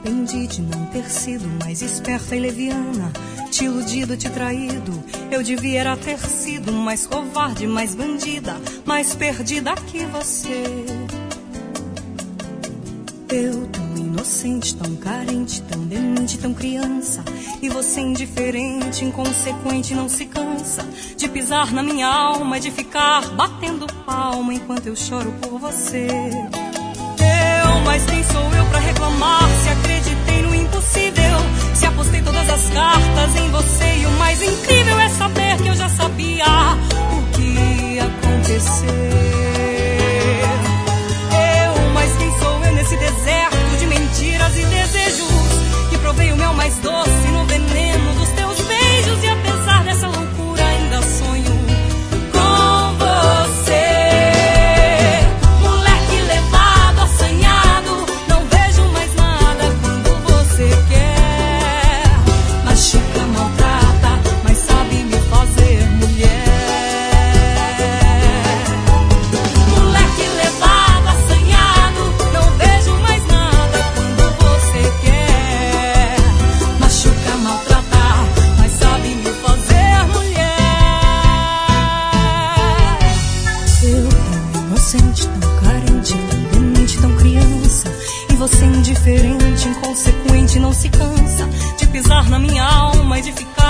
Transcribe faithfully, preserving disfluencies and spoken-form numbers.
arrependi de não ter sido mais esperta e leviana, te iludido, te traído. Eu devia era ter sido mais covarde, mais bandida, mais perdida que você. Eu tão inocente, tão carente, tão demente, tão criança, e você indiferente, inconsequente, não se cansa de pisar na minha alma e de ficar batendo palma enquanto eu choro por você. Eu, mas quem sou eu pra reclamar se acreditei no impossível, se apostei todas as cartas em você, e o mais incrível é saber que eu já sabia o que ia acontecer. Nesse deserto de mentiras e desejos, que provei o mel mais doce no veneno dos teus beijos, e apesar dessa loucura ainda sonho com você. Moleque levado, assanhado, não vejo mais nada quando você quer. Machuca, maltrata, mas sabe me fazer mulher. Moleque levado, assanhado, não vejo mais nada quando você quer. Machuca, maltrata, mas sabe me fazer mulher. Eu tão inocente, tão carente, tão demente, tão criança, e você indiferente, inconsequente, não se cansa de pisar na minha alma e de ficar